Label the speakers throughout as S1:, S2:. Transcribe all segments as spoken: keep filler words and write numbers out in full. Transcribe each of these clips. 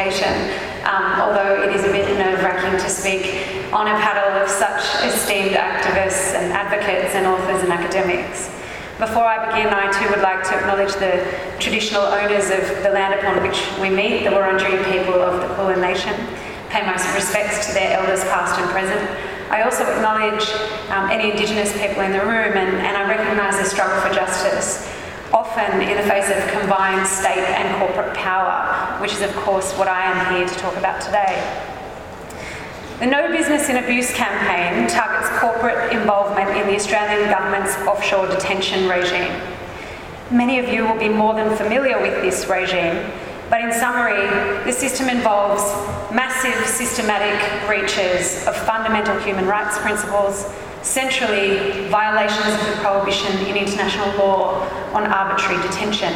S1: qualification, um, although it is a bit nerve-wracking to speak on a panel of such esteemed activists and advocates and authors and academics. Before I begin, I too would like to acknowledge the traditional owners of the land upon which we meet, the Wurundjeri people of the Kulin Nation. Pay my respects to their elders past and present. I also acknowledge um, any Indigenous people in the room, and, and I recognise the struggle for justice, often in the face of combined state and corporate power, which is of course what I am here to talk about today. The No Business in Abuse campaign targets corporate involvement in the Australian government's offshore detention regime. Many of you will be more than familiar with this regime, but in summary, the system involves massive systematic breaches of fundamental human rights principles, centrally violations of the prohibition in international law on arbitrary detention.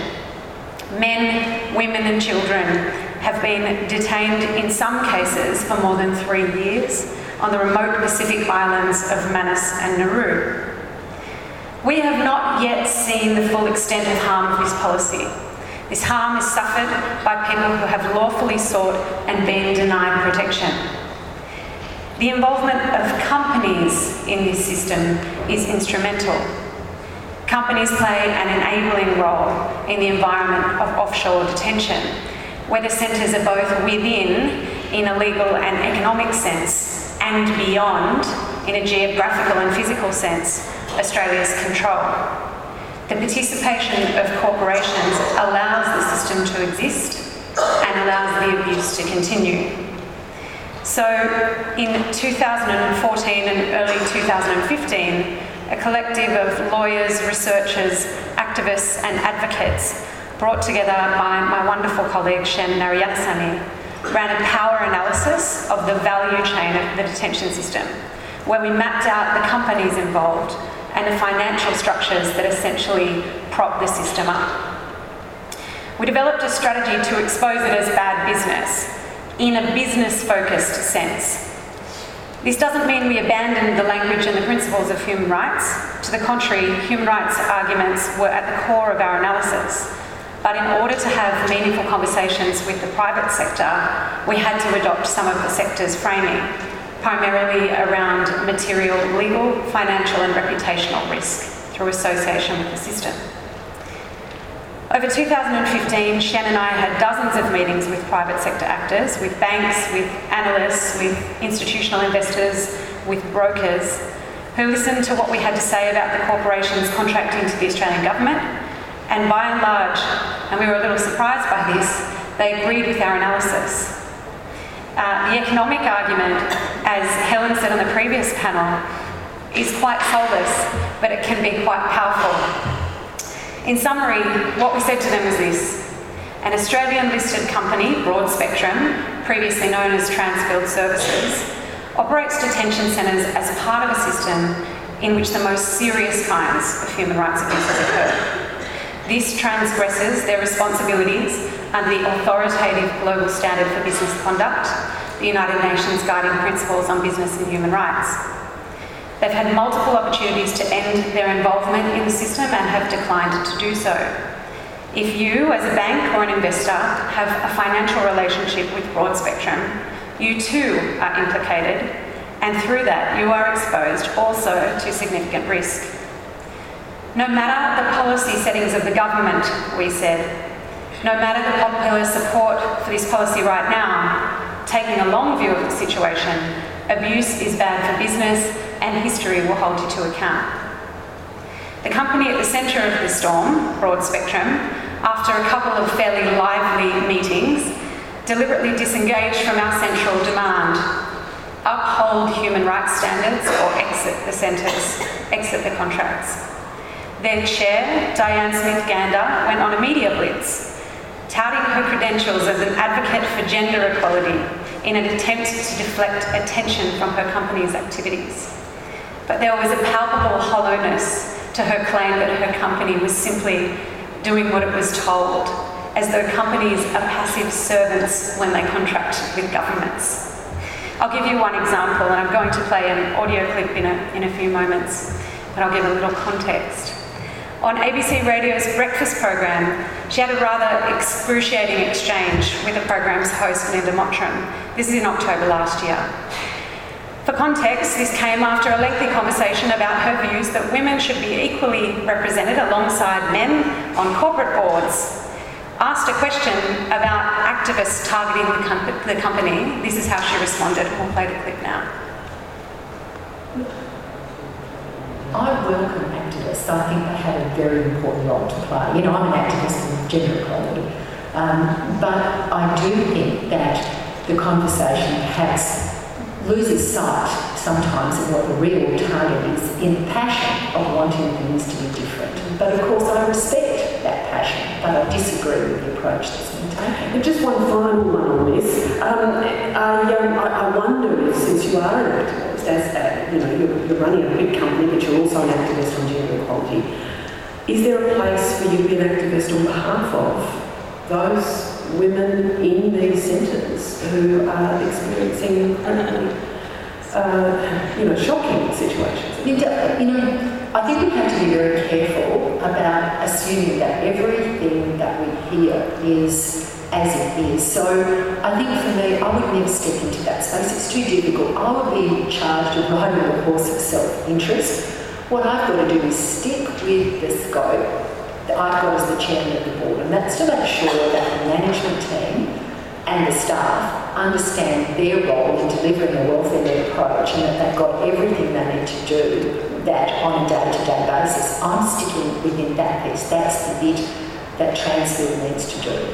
S1: Men, women and children have been detained in some cases for more than three years on the remote Pacific islands of Manus and Nauru. We have not yet seen the full extent of harm of this policy. This harm is suffered by people who have lawfully sought and been denied protection. The involvement of companies in this system is instrumental. Companies play an enabling role in the environment of offshore detention, where the centres are both within, in a legal and economic sense, and beyond, in a geographical and physical sense, Australia's control. The participation of corporations allows the system to exist and allows the abuse to continue. So in two thousand fourteen and early two thousand fifteen, a collective of lawyers, researchers, activists and advocates brought together by my wonderful colleague Shen Narayansamy ran a power analysis of the value chain of the detention system, where we mapped out the companies involved and the financial structures that essentially prop the system up. We developed a strategy to expose it as bad business in a business-focused sense. This doesn't mean we abandoned the language and the principles of human rights. To the contrary, human rights arguments were at the core of our analysis. But in order to have meaningful conversations with the private sector, we had to adopt some of the sector's framing, primarily around material, legal, financial and reputational risk through association with the system. Over two thousand fifteen, Shen and I had dozens of meetings with private sector actors, with banks, with analysts, with institutional investors, with brokers, who listened to what we had to say about the corporations contracting to the Australian government, and by and large, and we were a little surprised by this, they agreed with our analysis. Uh, the economic argument, as Helen said on the previous panel, is quite soulless, but it can be quite powerful. In summary, what we said to them was this: an Australian-listed company, Broadspectrum, previously known as Transfield Services, operates detention centres as part of a system in which the most serious kinds of human rights abuses occur. This transgresses their responsibilities under the authoritative global standard for business conduct, the United Nations Guiding Principles on Business and Human Rights. They've had multiple opportunities to end their involvement in the system and have declined to do so. If you, as a bank or an investor, have a financial relationship with Broadspectrum, you too are implicated, and through that you are exposed also to significant risk. No matter the policy settings of the government, we said, no matter the popular support for this policy right now, taking a long view of the situation, abuse is bad for business and history will hold you to account. The company at the centre of the storm, Broadspectrum, after a couple of fairly lively meetings, deliberately disengaged from our central demand: uphold human rights standards or exit the centres, exit the contracts. Their chair, Diane Smith-Gander, went on a media blitz, touting her credentials as an advocate for gender equality in an attempt to deflect attention from her company's activities. But there was a palpable hollowness to her claim that her company was simply doing what it was told, as though companies are passive servants when they contract with governments. I'll give you one example, and I'm going to play an audio clip in a, in a few moments, but I'll give a little context. On A B C Radio's breakfast program, she had a rather excruciating exchange with the program's host, Linda Mottram. This is in October last year. For context, this came after a lengthy conversation about her views that women should be equally represented alongside men on corporate boards. Asked a question about activists targeting the, com- the company, this is how she responded. We'll play the clip now.
S2: I welcome activists. I think they have a very important role to play. You know, I'm an activist in gender equality, um, but I do think that the conversation has loses sight sometimes of what the real target is in the passion of wanting things to be different. But of course, I respect that passion, but I disagree with the approach that's been taken.
S3: And just one final one on this. Um, I, um, I, I wonder if, since you are an activist, as uh, you know, you're, you're running a big company, but you're also an activist on gender equality, is there a place for you to be an activist on behalf of those women in these centres who are experiencing incredibly, uh, you know, shocking situations?
S2: You know, I think we have to be very careful about assuming that everything that we hear is as it is. So I think for me, I would never step into that space. It's too difficult. I would be charged with riding the horse of self-interest. What I've got to do is stick with the scope that I've got as the chairman of the board, and that's to make sure that the management team and the staff understand their role in delivering a welfare-led approach and that they've got everything they need to do that on a day-to-day basis. I'm sticking within that piece. That's the bit that Transfield needs to do.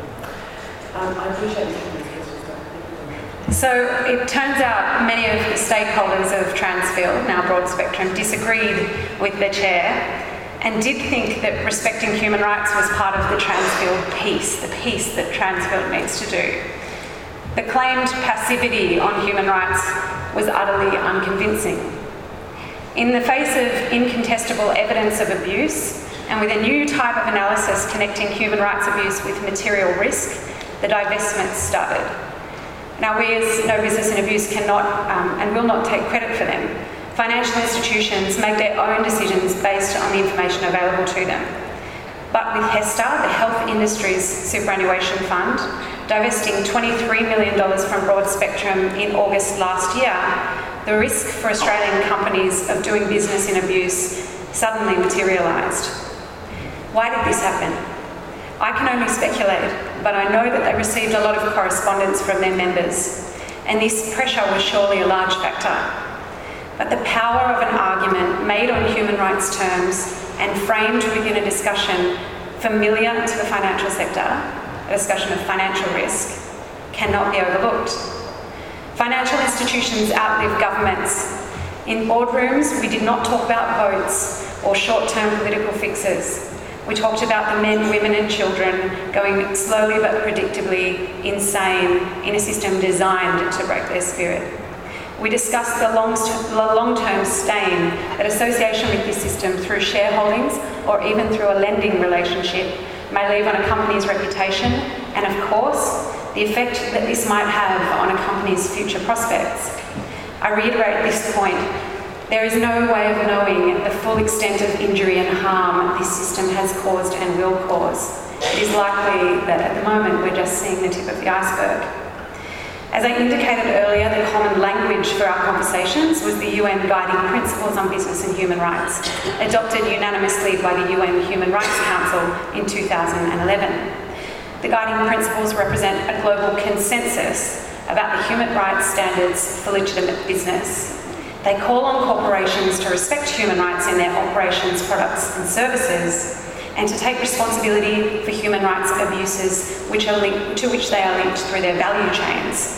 S3: Um, I appreciate you taking these questions.
S1: So it turns out many of the stakeholders of Transfield, now Broad Spectrum, disagreed with the chair and did think that respecting human rights was part of the Transfield piece, the piece that Transfield needs to do. The claimed passivity on human rights was utterly unconvincing. In the face of incontestable evidence of abuse, and with a new type of analysis connecting human rights abuse with material risk, the divestments started. Now, we as No Business in Abuse cannot um, and will not take credit for them. Financial institutions make their own decisions based on the information available to them. But with HESTA, the Health Industries Superannuation Fund, divesting twenty-three million dollars from Broad Spectrum in August last year, the risk for Australian companies of doing business in abuse suddenly materialised. Why did this happen? I can only speculate, but I know that they received a lot of correspondence from their members, and this pressure was surely a large factor. But the power of an argument made on human rights terms and framed within a discussion familiar to the financial sector, a discussion of financial risk, cannot be overlooked. Financial institutions outlive governments. In boardrooms, we did not talk about votes or short-term political fixes. We talked about the men, women and children going slowly but predictably insane in a system designed to break their spirit. We discussed the long-term stain that association with this system through shareholdings or even through a lending relationship may leave on a company's reputation and, of course, the effect that this might have on a company's future prospects. I reiterate this point. There is no way of knowing the full extent of injury and harm this system has caused and will cause. It is likely that at the moment we're just seeing the tip of the iceberg. As I indicated earlier, the common language for our conversations was the U N Guiding Principles on Business and Human Rights, adopted unanimously by the U N Human Rights Council in two thousand eleven. The Guiding Principles represent a global consensus about the human rights standards for legitimate business. They call on corporations to respect human rights in their operations, products and services, and to take responsibility for human rights abuses which are linked, to which they are linked through their value chains.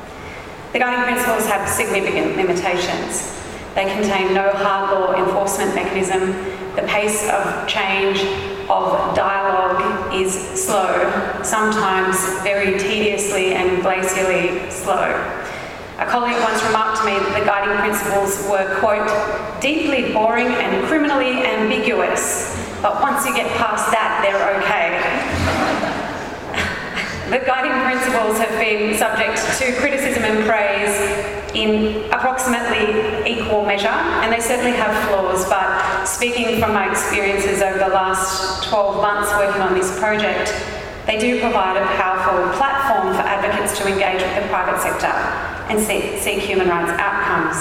S1: The Guiding Principles have significant limitations. They contain no hard law enforcement mechanism. The pace of change of dialogue is slow, sometimes very tediously and glacially slow. A colleague once remarked to me that the Guiding Principles were, quote, deeply boring and criminally ambiguous, but once you get past that, they're okay. The Guiding Principles have been subject to criticism and praise in approximately equal equal measure, and they certainly have flaws, but speaking from my experiences over the last twelve months working on this project, they do provide a powerful platform for advocates to engage with the private sector and seek, seek human rights outcomes.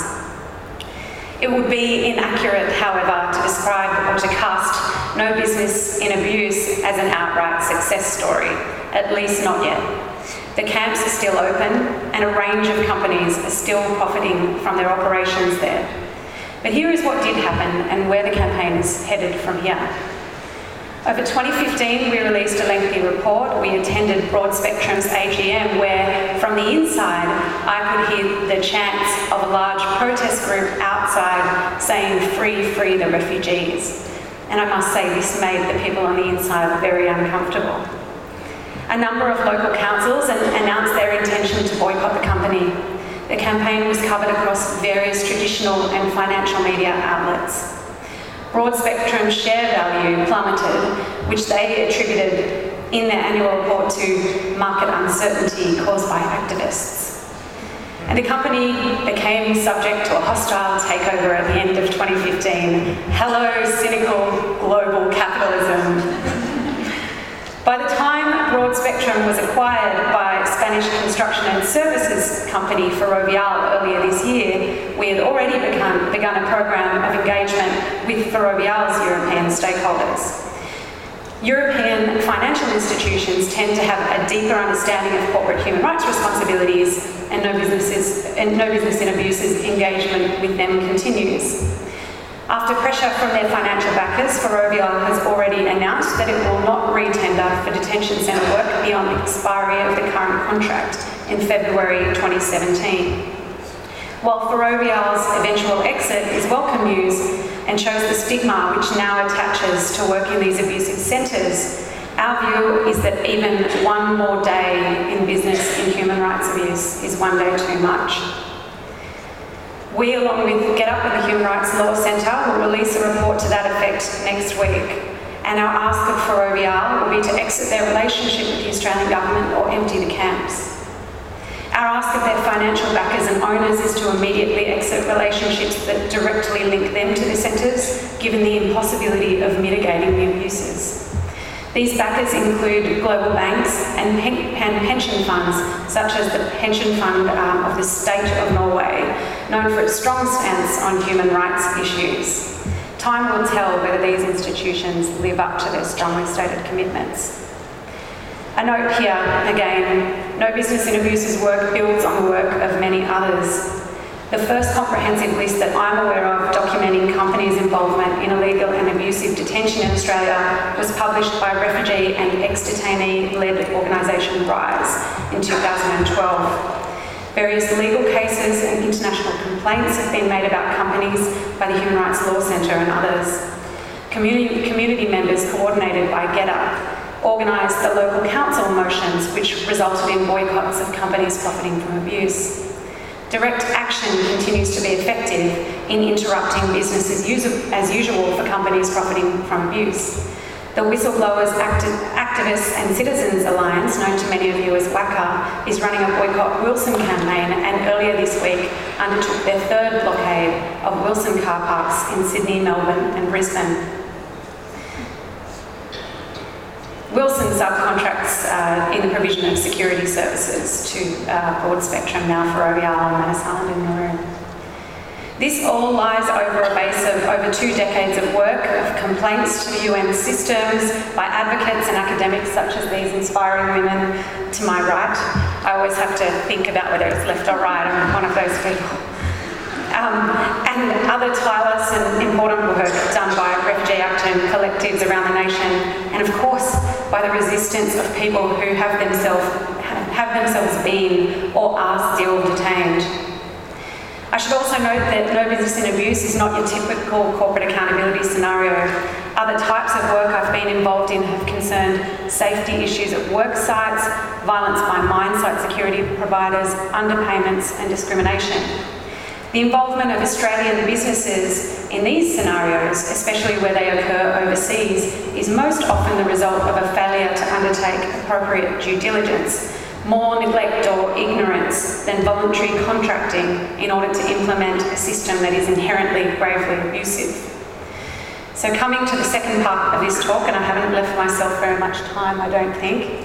S1: It would be inaccurate, however, to describe or to cast No Business in Abuse as an outright success story, at least not yet. The camps are still open and a range of companies are still profiting from their operations there. But here is what did happen and where the campaign is headed from here. Over twenty fifteen, we released a lengthy report. We attended Broad Spectrum's A G M where, from the inside, I could hear the chants of a large protest group outside saying, "Free, free the refugees." And I must say, this made the people on the inside very uncomfortable. A number of local councils announced their intention to boycott the company. The campaign was covered across various traditional and financial media outlets. Broad Spectrum's share value plummeted, which they attributed in their annual report to market uncertainty caused by activists. And the company became subject to a hostile takeover at the end of twenty fifteen. Hello, cynical global capitalism. By the time Broad Spectrum was acquired by Spanish construction and services company Ferrovial earlier this year, we had already begun, begun a program of engagement with Ferrovial's European stakeholders. European financial institutions tend to have a deeper understanding of corporate human rights responsibilities, and no businesses, and no business in abuses engagement with them continues. After pressure from their financial backers, Ferrovial has already announced that it will not re-tender for detention centre work beyond the expiry of the current contract in February twenty seventeen. While Ferrovial's eventual exit is welcome news and shows the stigma which now attaches to work in these abusive centres, our view is that even one more day in business in human rights abuse is one day too much. We, along with Get Up and the Human Rights Law Centre, will release a report to that effect next week. And our ask of Ferrovial will be to exit their relationship with the Australian Government or empty the camps. Our ask of their financial backers and owners is to immediately exit relationships that directly link them to the centres, given the impossibility of mitigating the abuses. These backers include global banks and, pen- and pension funds, such as the pension fund um, of the State of Norway, known for its strong stance on human rights issues. Time will tell whether these institutions live up to their strongly stated commitments. A note here, again, No Business in Abuse's work builds on the work of many others. The first comprehensive list that I'm aware of documenting companies' involvement in illegal and abusive detention in Australia was published by refugee and ex-detainee-led organisation RISE in two thousand twelve. Various legal cases and international complaints have been made about companies by the Human Rights Law Centre and others. Community, community members, coordinated by Get Up, organised the local council motions which resulted in boycotts of companies profiting from abuse. Direct action continues to be effective in interrupting business as, usual, as usual for companies profiting from abuse. The Whistleblowers, Acti- Activists and Citizens Alliance, known to many of you as WACA, is running a Boycott Wilson campaign, and earlier this week undertook their third blockade of Wilson car parks in Sydney, Melbourne and Brisbane. Wilson subcontracts uh, in the provision of security services to uh, Broad Spectrum, now Ferrovial and Manus Island in Nauru. This all lies over a base of over two decades of work, of complaints to the U N systems by advocates and academics such as these inspiring women to my right. I always have to think about whether it's left or right. I'm one of those people. Um, and other tireless and important work done by refugee action collectives around the nation, and of course by the resistance of people who have themselves have themselves been or are still detained. I should also note that No Business in Abuse is not your typical corporate accountability scenario. Other types of work I've been involved in have concerned safety issues at work sites, violence by mine site security providers, underpayments and discrimination. The involvement of Australian businesses in these scenarios, especially where they occur overseas, is most often the result of a failure to undertake appropriate due diligence. more neglect or ignorance than voluntary contracting in order to implement a system that is inherently gravely abusive. So coming to the second part of this talk, and I haven't left myself very much time, I don't think,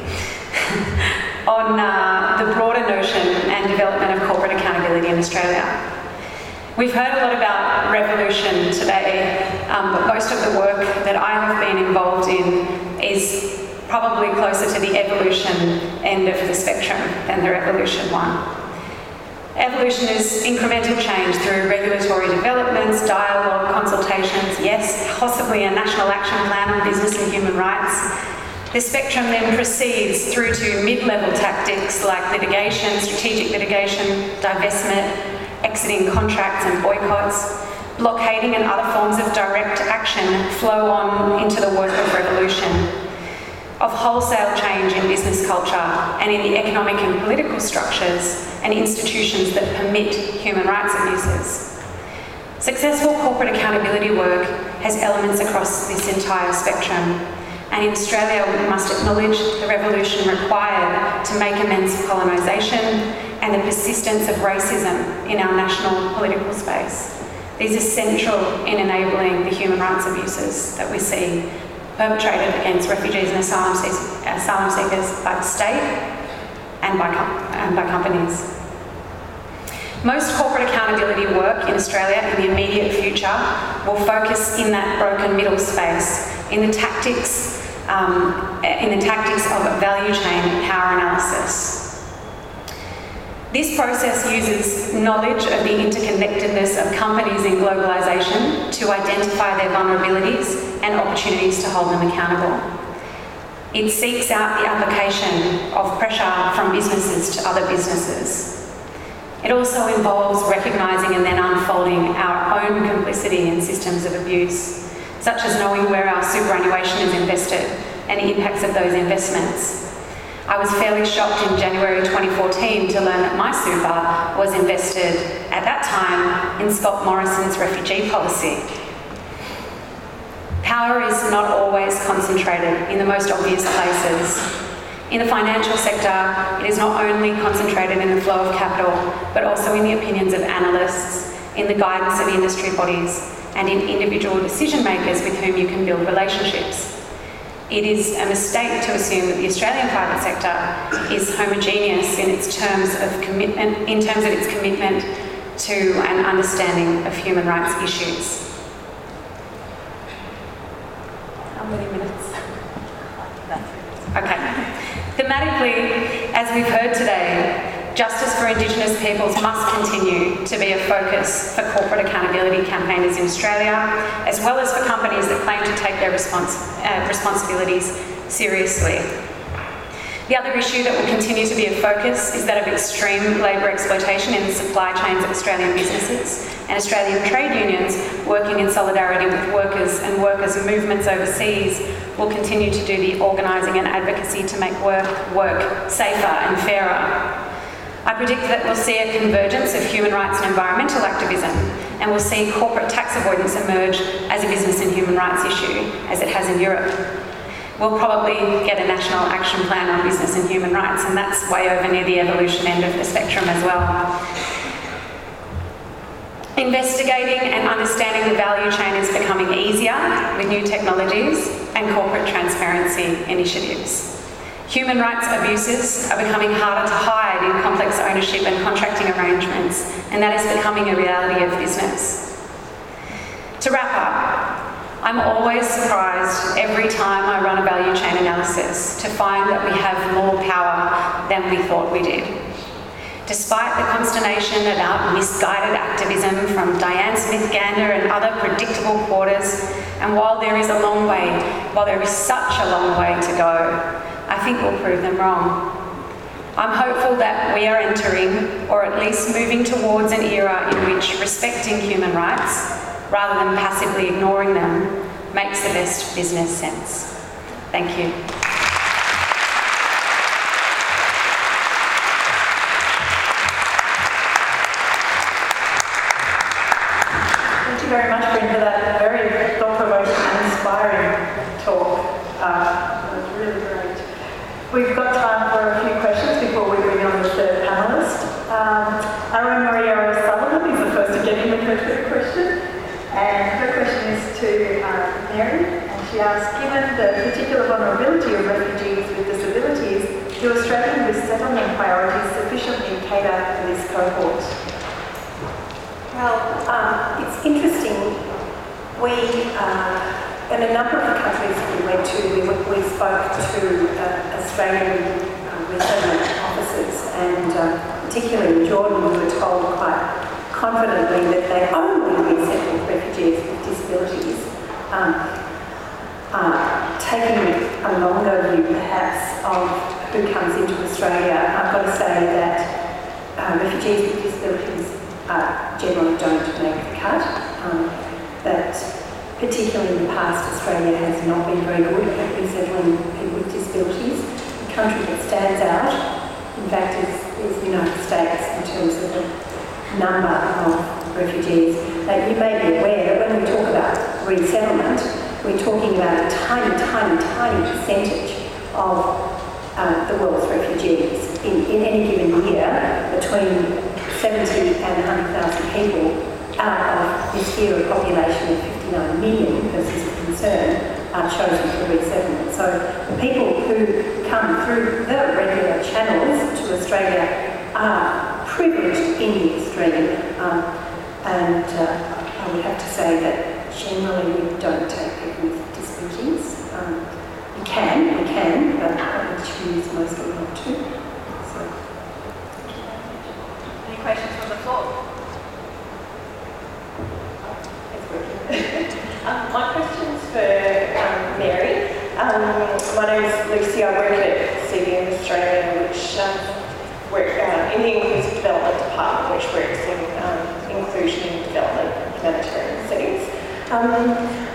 S1: on uh, the broader notion and development of corporate accountability in Australia. We've heard a lot about revolution today, um, but most of the work that I have been involved in is probably closer to the evolution end of the spectrum than the revolution one. Evolution is incremental change through regulatory developments, dialogue, consultations, yes, possibly a national action plan on business and human rights. The spectrum then proceeds through to mid-level tactics like litigation, strategic litigation, divestment, exiting contracts and boycotts. Blockading and other forms of direct action flow on into the work of revolution, of wholesale change in business culture and in the economic and political structures and institutions that permit human rights abuses. Successful corporate accountability work has elements across this entire spectrum, and in Australia we must acknowledge the revolution required to make amends for colonisation and the persistence of racism in our national political space. These are central in enabling the human rights abuses that we see perpetrated against refugees and asylum seekers, asylum seekers by the state and by, com and by companies. Most corporate accountability work in Australia in the immediate future will focus in that broken middle space, in the tactics, um, in the tactics of value chain power analysis. This process uses knowledge of the interconnectedness of companies in globalisation to identify their vulnerabilities and opportunities to hold them accountable. It seeks out the application of pressure from businesses to other businesses. It also involves recognising and then unfolding our own complicity in systems of abuse, such as knowing where our superannuation is invested and the impacts of those investments. I was fairly shocked in January twenty fourteen to learn that my super was invested at that time in Scott Morrison's refugee policy. Power is not always concentrated in the most obvious places. In the financial sector, it is not only concentrated in the flow of capital, but also in the opinions of analysts, in the guidance of industry bodies, and in individual decision makers with whom you can build relationships. It is a mistake to assume that the Australian private sector is homogeneous in its terms of commitment, in terms of its commitment to an understanding of human rights issues. How many minutes? Okay. Thematically, as we've heard today, justice for Indigenous peoples must continue to be a focus for corporate accountability campaigners in Australia, as well as for companies that claim to take their respons uh, responsibilities seriously. The other issue that will continue to be a focus is that of extreme labour exploitation in the supply chains of Australian businesses, and Australian trade unions working in solidarity with workers and workers' movements overseas will continue to do the organising and advocacy to make work, work safer and fairer. I predict that we'll see a convergence of human rights and environmental activism, and we'll see corporate tax avoidance emerge as a business and human rights issue, as it has in Europe. We'll probably get a national action plan on business and human rights, and that's way over near the evolution end of the spectrum as well. Investigating and understanding the value chain is becoming easier with new technologies and corporate transparency initiatives. Human rights abuses are becoming harder to hide in complex ownership and contracting arrangements, and that is becoming a reality of business. To wrap up, I'm always surprised every time I run a value chain analysis to find that we have more power than we thought we did. Despite the consternation about misguided activism from Diane Smith-Gander and other predictable quarters, and while there is a long way, while there is such a long way to go, I think we'll prove them wrong. I'm hopeful that we are entering, or at least moving towards, an era in which respecting human rights, rather than passively ignoring them, makes the best business sense. Thank you.
S4: Thank you very much, Bryn, for that very thought-provoking and inspiring talk. Uh, it was really great. We've got time for a few questions before we particular vulnerability of refugees with disabilities, do Australian resettlement priorities sufficiently cater for this cohort?
S5: Well, um, it's interesting. We, uh, in a number of the countries we went to, we, we spoke to uh, Australian uh, resettlement officers, and uh, particularly in Jordan, we were told quite confidently that they only resettle refugees with disabilities. Um, uh, taking a longer view, perhaps, of who comes into Australia, I've got to say that uh, refugees with disabilities uh, generally don't make the cut. Um, that particularly in the past, Australia has not been very good at resettling people with disabilities. The country that stands out, in fact, is, is the United States in terms of the number of refugees. Now, you may be aware that when we talk about resettlement, we're talking about a tiny, tiny, tiny percentage of uh, the world's refugees. In, in any given year, between seventy and one hundred thousand people out of this year a population of fifty-nine million persons of concern are chosen for resettlement. So people who come through the regular channels to Australia are privileged in the extreme, um, and uh, I would have to say that generally we don't take people with disabilities. Um, we can, we can, but I would choose mostly not to. So.
S4: Any questions from the floor?
S6: um, my question's for um, Mary. Um, my name is Lucy. I work at C B M Australia, which um, work uh, in the Inclusive Development Department, which works in um, inclusion and development humanitarian settings. Um,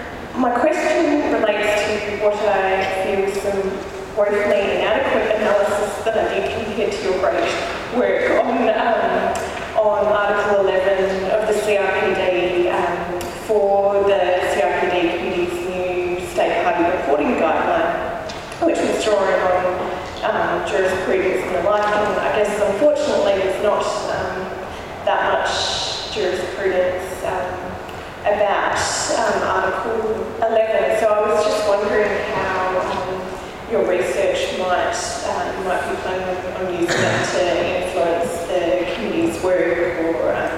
S6: my question relates to what I feel is some woefully inadequate analysis that I did compared to your great work on um, on Article eleven of the C R P D um, for the C R P D Committee's new State Party Reporting Guideline, which was drawing on um, jurisprudence and the like. And I guess unfortunately there's not um, that much jurisprudence um, about um, Article eleven. So I was just wondering how um, your research might, uh, you might be planning on using it to influence the committee's work or um,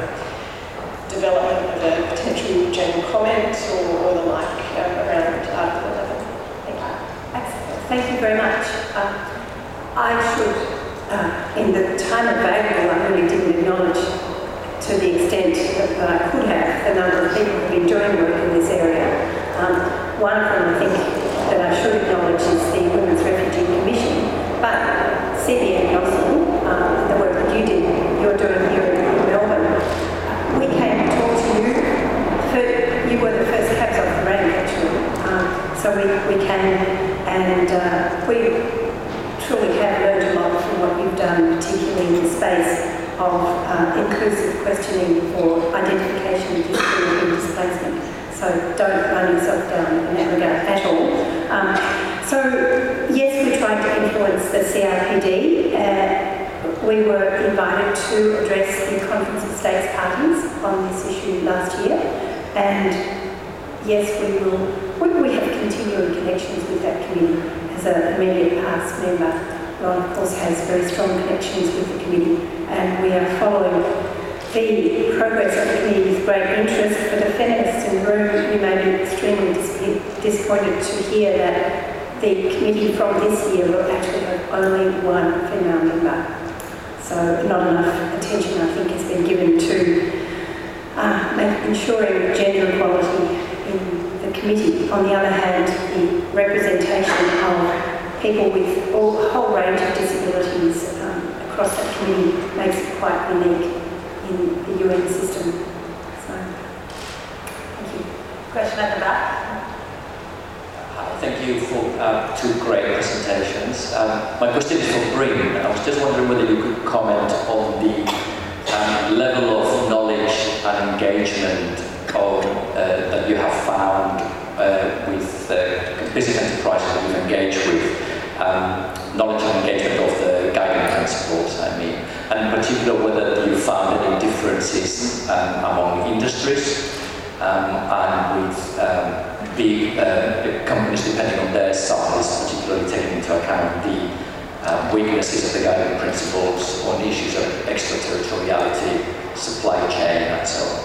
S6: development of a potential general comment or, or the like um, around Article eleven. Thank you.
S5: Excellent. Thank you very much. Um, I should, uh, in the time available, I really didn't acknowledge to the extent that I could have the number of people who have been doing work in this area. Um, one of them, I think, that I should acknowledge is the Women's Refugee Commission. But C B M Gosling, um, the work that you did, you're doing here in Melbourne, we came to talk to you. For, you were the first cabs off the rank, actually. Um, so we, we came and uh, we truly have learned a lot from what you've done, particularly in the space of uh, inclusive questioning for identification, disability and displacement. So don't run yourself down in that regard at all. Um, so yes, we tried to influence the C R P D. Uh, we were invited to address the Conference of States Parties on this issue last year, and yes, we will. We, we have continuing connections with that committee as an immediate past member. Ron, of course, has very strong connections with the committee, and we are following the progress of the committee with great interest. For the feminists in the room, you may be extremely dis- disappointed to hear that the committee from this year will actually have only one female member. So not enough attention, I think, has been given to uh, make, ensuring gender equality in the committee. On the other hand, the representation of people with all, a whole range of disabilities um, across that committee makes it quite unique in the U N system. So, thank you.
S4: Question at the back.
S7: Thank you for uh, two great presentations. Um, my question is for Bryn. I was just wondering whether you could comment on the um, level of knowledge and engagement of, uh, that you have found uh, with uh, business enterprises that you've engaged with. Um, knowledge and engagement of the guiding principles, I mean, and in particular whether you found any differences um, among industries um, and with um, big uh, companies, depending on their size, particularly taking into account the uh, weaknesses of the guiding principles on issues of extraterritoriality, supply chain, and so on?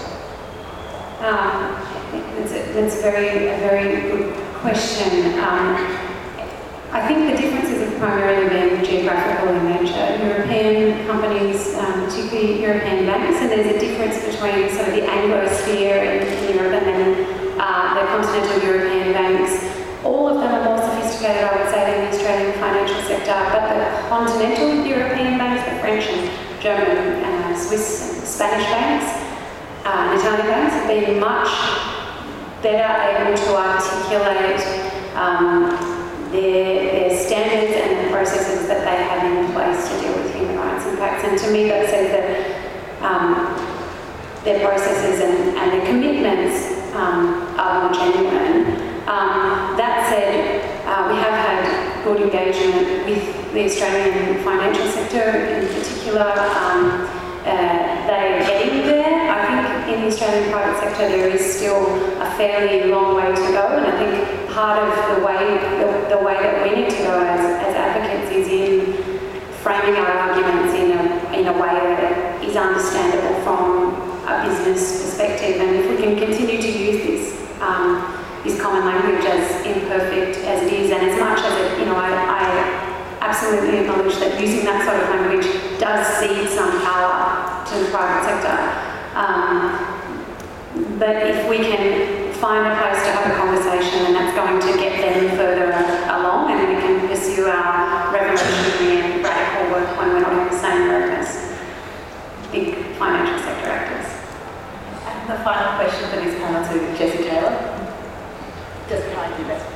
S1: Um, that's, a, that's a very, a very good question. Um, I think the differences have primarily been geographical in nature. European companies, um, particularly European banks, and there's a difference between sort of the Anglosphere in, in Europe and then uh, the continental European banks. All of them are more sophisticated, I would say, than the Australian financial sector, but the continental European banks, the French and German and uh, Swiss and Spanish banks, uh, and Italian banks have been much better able to articulate um, Their, their standards and the processes that they have in place to deal with human rights impacts. And to me that says that um, their processes and, and their commitments um, are more genuine. Um, that said, uh, we have had good engagement with the Australian financial sector in particular. Um, uh, they are getting there. I think in the Australian private sector there is still a fairly long way to go, and I think part of the way the, the way that we need to go as, as advocates is in framing our arguments in a, in a way that is understandable from a business perspective. And if we can continue to use this um, this common language, as imperfect as it is, and as much as it, you know, I, I absolutely acknowledge that using that sort of language does cede some power to the private sector. Um, but if we can find a place to have a conversation, and that's going to get them further along, and we can pursue our revolutionary and radical work when we're not in the same room as big financial sector actors.
S4: And the final question for this panel to Jessie Taylor. Just can I do that?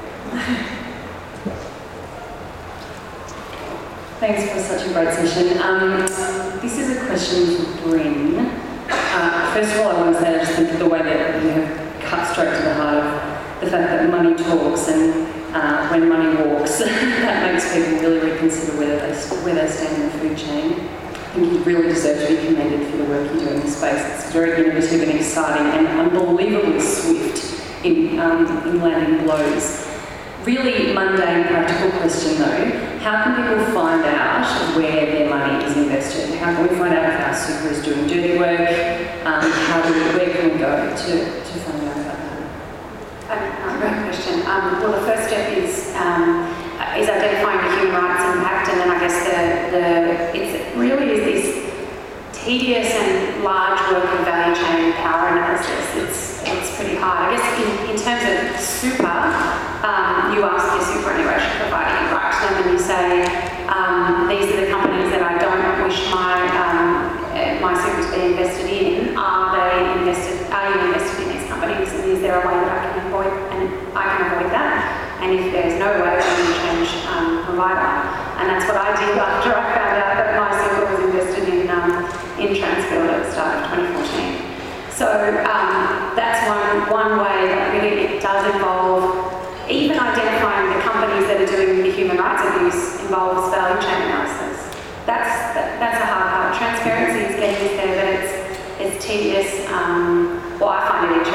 S8: Thanks for such a great session. Um, this is a question for Bryn. Uh, first of all, I want to say I just think of the way that you have cut straight to the heart of the fact that money talks, and uh, when money walks, that makes people really reconsider whether they, where they stand in the food chain. I think you really deserve to be commended for the work you do in this space. It's very innovative and exciting and unbelievably swift in, um, in landing blows. Really mundane, practical question though. How can people find out where their money is invested? How can we find out if our super is doing dirty work? Um, how do we, where can we go to, to find out about that?
S1: Um, great question. Um, well, the first step is um, is identifying the human rights impact, and then I guess the the it's really is this tedious and large work of value chain power analysis. It's it's pretty hard. I guess in, in terms of super, um, you ask your superannuation provider, you write to them and you say, um, these are the companies that I don't wish my um, my super to be invested in. Are they invested? Are you invested in these companies? And is there a way that I can avoid and I can avoid that? And if there's no way, then you change um, provider. And that's what I did after I found out that my super was invested in um, in Transfield at the start of twenty fourteen. So um, that's one one way that really it does involve even identifying the companies that are doing the human rights abuse involves value chain